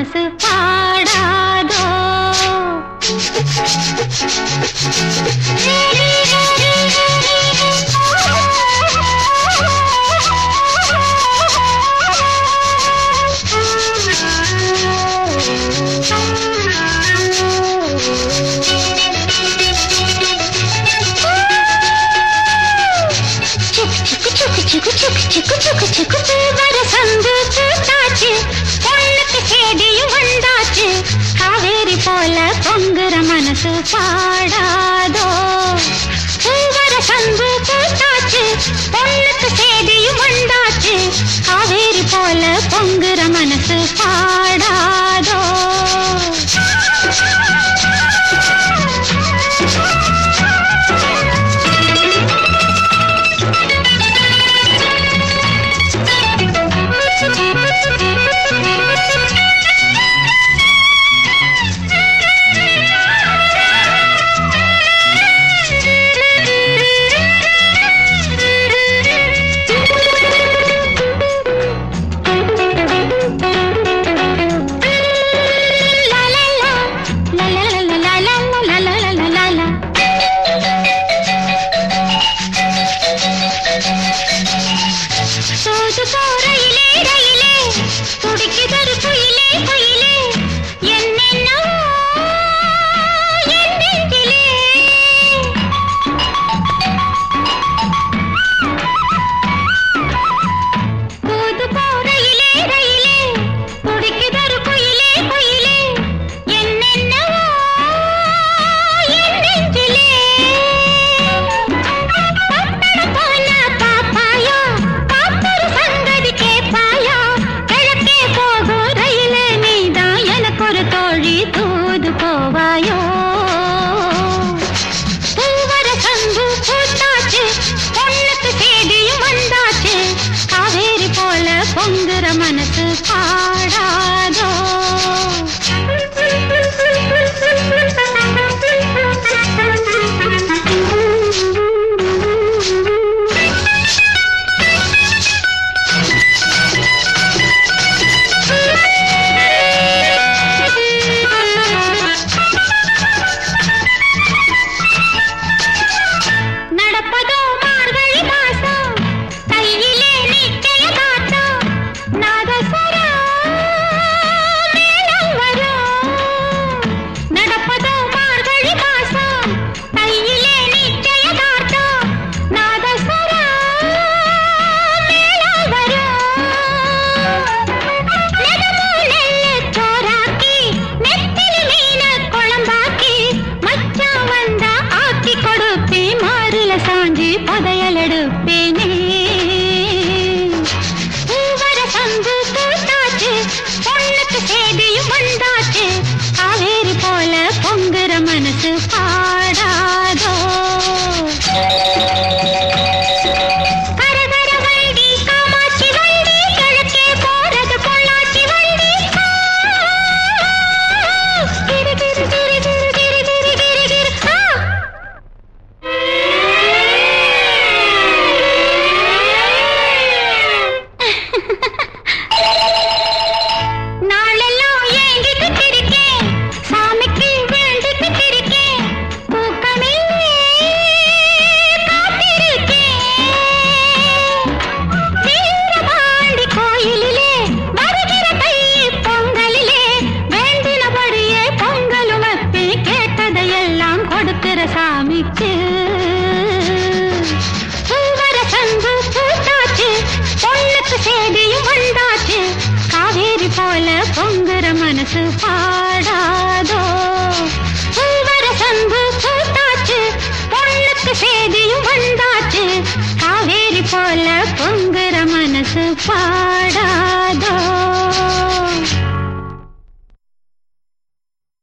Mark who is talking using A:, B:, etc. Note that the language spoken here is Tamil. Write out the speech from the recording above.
A: மனசு பாடாதோ. வரசந்து பூத்தாச்சு, பொண்ணுக்கு சேதியும் வந்தாச்சு, காவேரி போல பொங்குற மனசு பாடாதோ. வரசந்து பூத்தாச்சு, பொண்ணுக்கு சேதியும் வந்தாச்சு, காவேரி போல பொங்குற மனசு பாடாதோ. பொங்குற மனசு பாடாதோ. மனசு பாடாதோ. கரகர வண்டி காமாட்சி வண்டி, கிழக்கே போறது பொள்ளாச்சி வண்டி. கிரு கிரு கிரு கிரு கிரு கிரு கிரு கிரு. நாளெல்லாம் ஏங்கிட்டு இருக்கேன், சாமிக்கு சாமிக்கு வரசந்து பூத்தாச்சு, பொண்ணுக்கு சேதியும் வந்தாச்சு, காவேரி போல பொங்குற மனசு பாடாதோ. வரசந்து பூத்தாச்சு, பொண்ணுக்கு சேதியும் வந்தாச்சு, காவேரி போல பொங்குற மனசு பாடாதோ.